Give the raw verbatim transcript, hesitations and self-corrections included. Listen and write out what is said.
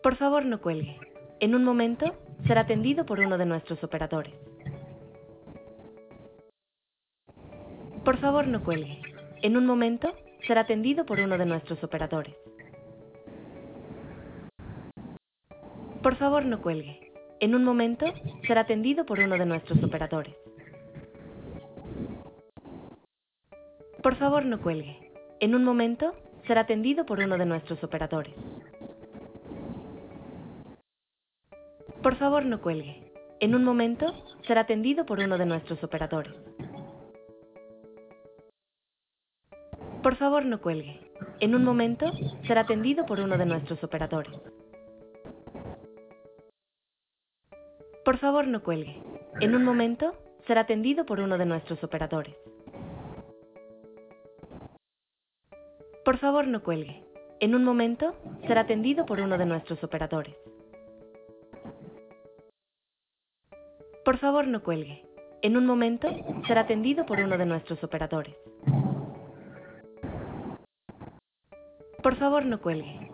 Por favor, no cuelgue. En un momento será atendido por uno de nuestros operadores. Por favor, no cuelgue. En un momento será atendido por uno de nuestros operadores. Por favor, no cuelgue. En un momento será atendido por uno de nuestros operadores. Por favor, no cuelgue. En un momento será atendido por uno de nuestros operadores. Por favor, no cuelgue. En un momento será atendido por uno de nuestros operadores. Por favor, no cuelgue. En un momento será atendido por uno de nuestros operadores. Por favor, no cuelgue. En un momento será atendido por uno de nuestros operadores. Por favor, no cuelgue. En un momento será atendido por uno de nuestros operadores. Por favor, no cuelgue. En un momento será atendido por uno de nuestros operadores. Por favor, no cuelgue.